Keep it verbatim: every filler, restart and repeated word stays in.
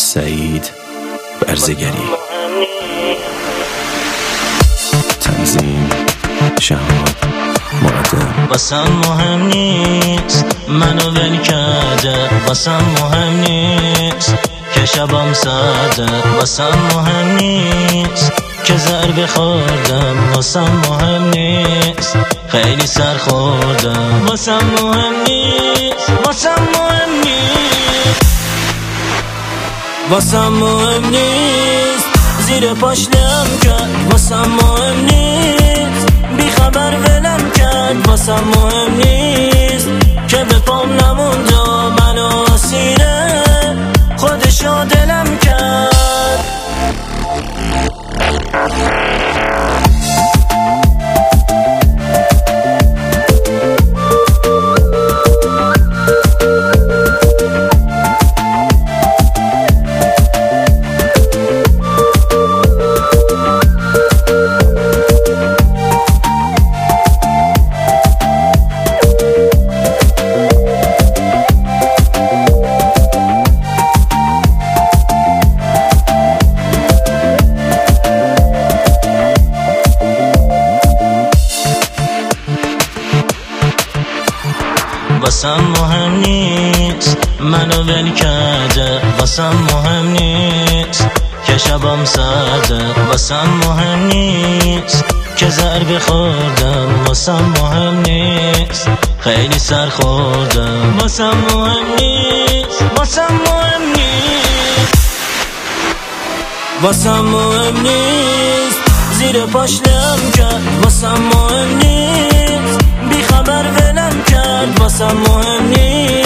سعید برزگری. تنظیم شهاب مقدم. واسم مهم نیست منو ول کرده، واسم مهم نیست که شبم سرده، واسم مهم نیست که ضربه خوردم، واسم مهم نیست خیلی سر خوردم، واسم مهم نیست، واسم مهم نیست، واسم مهم نیست زیر پاش لم کرد، واسم مهم نیست بی خبر ولم کرد، واسم مهم نیست که به پام نموند و منو اسیره خودشو دلم کرد. واسم مهم نیست منو ول کرده، واسم مهم نیست که شبم سرده، واسم مهم نیست که ضربه خوردم، واسم مهم نیست خیلی سر خوردم، واسم مهم نیست، واسم مهم نیست، واسم مهم نیست زیر پاش لم کرد، واسم مهم نیست بی خبر ولم کرد، واسم مهم نیست